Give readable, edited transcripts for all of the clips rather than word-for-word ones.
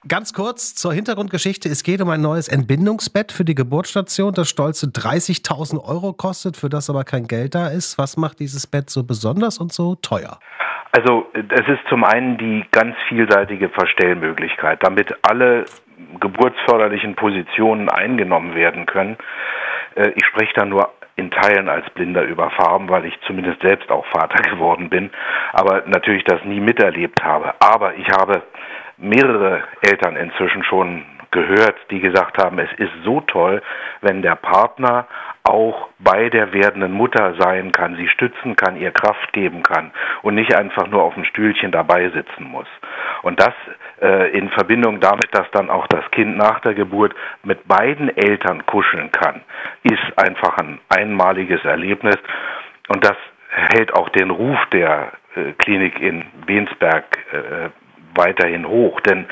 Ganz kurz zur Hintergrundgeschichte. Es geht um ein neues Entbindungsbett für die Geburtsstation, das stolze 30.000 Euro kostet, für das aber kein Geld da ist. Was macht dieses Bett so besonders und so teuer? Also es ist zum einen die ganz vielseitige Verstellmöglichkeit, damit alle geburtsförderlichen Positionen eingenommen werden können. Ich spreche da nur in Teilen als Blinder über Farben, weil ich zumindest selbst auch Vater geworden bin, aber natürlich das nie miterlebt habe. Aber ich habe mehrere Eltern inzwischen schon gehört, die gesagt haben, es ist so toll, wenn der Partner auch bei der werdenden Mutter sein kann, sie stützen kann, ihr Kraft geben kann und nicht einfach nur auf dem Stühlchen dabei sitzen muss. Und das in Verbindung damit, dass dann auch das Kind nach der Geburt mit beiden Eltern kuscheln kann, ist einfach ein einmaliges Erlebnis. Und das hält auch den Ruf der Klinik in Bensberg weiterhin hoch, denn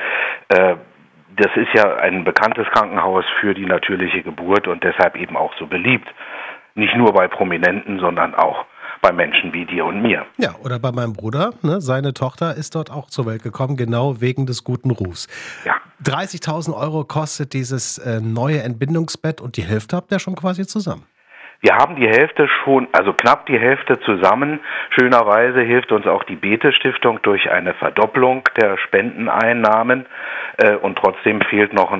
das ist ja ein bekanntes Krankenhaus für die natürliche Geburt und deshalb eben auch so beliebt. Nicht nur bei Prominenten, sondern auch bei Menschen wie dir und mir. Ja, oder bei meinem Bruder. Ne? Seine Tochter ist dort auch zur Welt gekommen, genau wegen des guten Rufs. Ja. 30.000 Euro kostet dieses neue Entbindungsbett und die Hälfte habt ihr schon quasi zusammen. Wir haben die Hälfte schon, also knapp die Hälfte zusammen. Schönerweise hilft uns auch die Bete-Stiftung durch eine Verdopplung der Spendeneinnahmen und trotzdem fehlt noch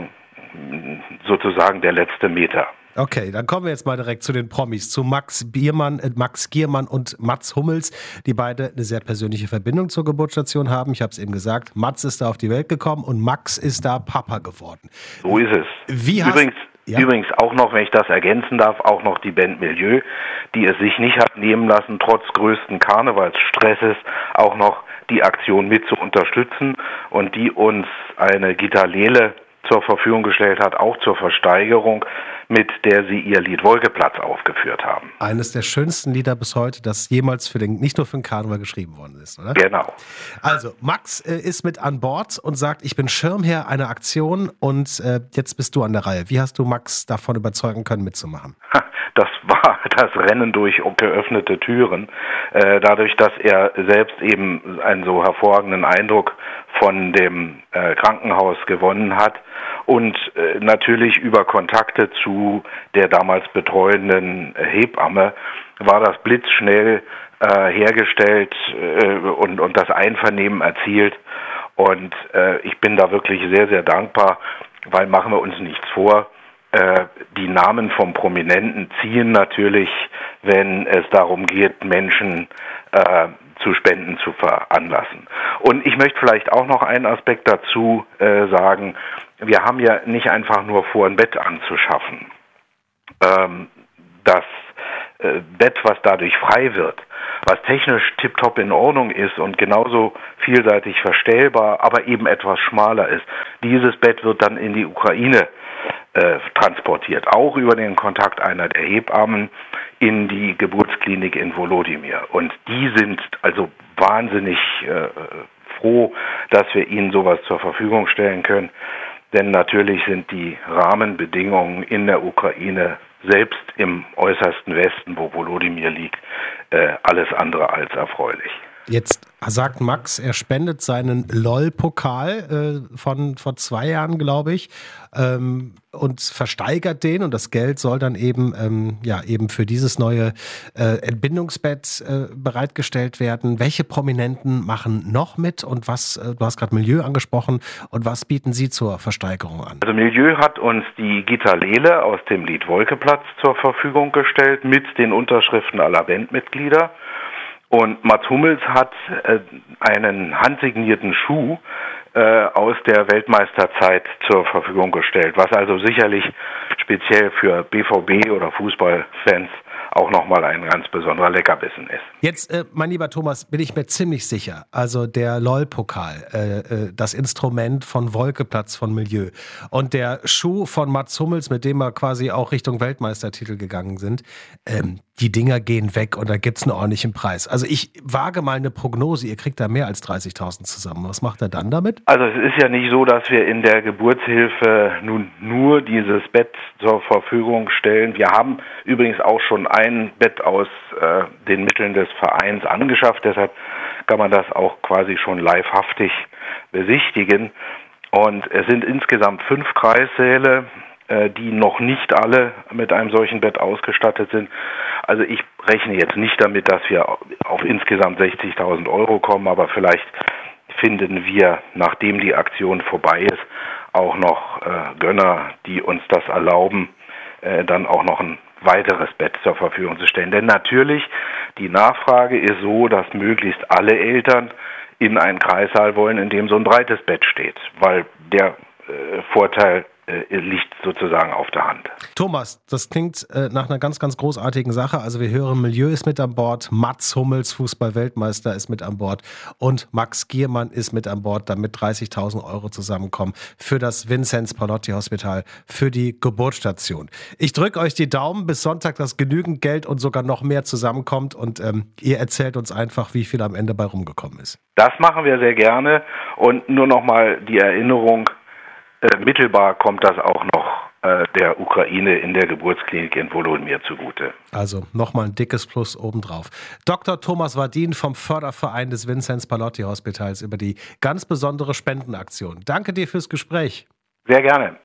sozusagen der letzte Meter. Okay, dann kommen wir jetzt mal direkt zu den Promis, zu Max Giermann und Mats Hummels, die beide eine sehr persönliche Verbindung zur Geburtsstation haben. Ich habe es eben gesagt, Mats ist da auf die Welt gekommen und Max ist da Papa geworden. So ist es. Übrigens auch noch, wenn ich das ergänzen darf, auch noch die Band Milieu, die es sich nicht hat nehmen lassen, trotz größten Karnevalsstresses auch noch die Aktion mit zu unterstützen und die uns eine Gitarrele zur Verfügung gestellt hat, auch zur Versteigerung, mit der sie ihr Lied Wolkeplatz aufgeführt haben. Eines der schönsten Lieder bis heute, das jemals nicht nur für den Karneval geschrieben worden ist, oder? Genau. Also, Max ist mit an Bord und sagt, ich bin Schirmherr einer Aktion und jetzt bist du an der Reihe. Wie hast du Max davon überzeugen können, mitzumachen? Das war das Rennen durch geöffnete Türen. Dadurch, dass er selbst eben einen so hervorragenden Eindruck von dem Krankenhaus gewonnen hat und natürlich über Kontakte zu der damals betreuenden Hebamme war das blitzschnell hergestellt und das Einvernehmen erzielt. Und ich bin da wirklich sehr, sehr dankbar, weil machen wir uns nichts vor, die Namen von Prominenten ziehen natürlich, wenn es darum geht, Menschen zu Spenden zu veranlassen. Und ich möchte vielleicht auch noch einen Aspekt dazu sagen. Wir haben ja nicht einfach nur vor, ein Bett anzuschaffen. Das Bett, was dadurch frei wird, was technisch tipptopp in Ordnung ist und genauso vielseitig verstellbar, aber eben etwas schmaler ist. Dieses Bett wird dann in die Ukraine transportiert, auch über den Kontakt einer der Hebammen in die Geburtsklinik in Volodymyr. Und die sind also wahnsinnig froh, dass wir ihnen sowas zur Verfügung stellen können. Denn natürlich sind die Rahmenbedingungen in der Ukraine, selbst im äußersten Westen, wo Volodymyr liegt, alles andere als erfreulich. Jetzt sagt Max, er spendet seinen LOL-Pokal von vor 2 Jahren, glaube ich, und versteigert den. Und das Geld soll dann eben für dieses neue Entbindungsbett bereitgestellt werden. Welche Prominenten machen noch mit und was, du hast gerade Milieu angesprochen, und was bieten Sie zur Versteigerung an? Also Milieu hat uns die Gitarrele aus dem Lied Wolkeplatz zur Verfügung gestellt mit den Unterschriften aller Bandmitglieder. Und Mats Hummels hat einen handsignierten Schuh aus der Weltmeisterzeit zur Verfügung gestellt, was also sicherlich speziell für BVB oder Fußballfans auch nochmal ein ganz besonderer Leckerbissen ist. Jetzt, mein lieber Thomas, bin ich mir ziemlich sicher, also der LOL-Pokal, das Instrument von Wolkeplatz von Milieu und der Schuh von Mats Hummels, mit dem wir quasi auch Richtung Weltmeistertitel gegangen sind, die Dinger gehen weg und da gibt's einen ordentlichen Preis. Also ich wage mal eine Prognose, ihr kriegt da mehr als 30.000 zusammen. Was macht er dann damit? Also es ist ja nicht so, dass wir in der Geburtshilfe nun nur dieses Bett zur Verfügung stellen. Wir haben übrigens auch schon ein Bett aus den Mitteln des Vereins angeschafft. Deshalb kann man das auch quasi schon livehaftig besichtigen. Und es sind insgesamt 5 Kreissäle, die noch nicht alle mit einem solchen Bett ausgestattet sind. Also ich rechne jetzt nicht damit, dass wir auf insgesamt 60.000 Euro kommen, aber vielleicht finden wir, nachdem die Aktion vorbei ist, auch noch Gönner, die uns das erlauben, dann auch noch ein weiteres Bett zur Verfügung zu stellen. Denn natürlich, die Nachfrage ist so, dass möglichst alle Eltern in einen Kreissaal wollen, in dem so ein breites Bett steht, weil der Vorteil liegt sozusagen auf der Hand. Thomas, das klingt nach einer ganz, ganz großartigen Sache. Also wir hören, Milieu ist mit an Bord, Mats Hummels, Fußball-Weltmeister, ist mit an Bord und Max Giermann ist mit an Bord, damit 30.000 Euro zusammenkommen für das Vinzenz-Pallotti-Hospital, für die Geburtsstation. Ich drücke euch die Daumen bis Sonntag, dass genügend Geld und sogar noch mehr zusammenkommt und ihr erzählt uns einfach, wie viel am Ende bei rumgekommen ist. Das machen wir sehr gerne und nur noch mal die Erinnerung, mittelbar kommt das auch noch der Ukraine in der Geburtsklinik in Volodymyr zugute. Also nochmal ein dickes Plus obendrauf. Dr. Thomas Wadin vom Förderverein des Vinzenz-Pallotti-Hospitals über die ganz besondere Spendenaktion. Danke dir fürs Gespräch. Sehr gerne.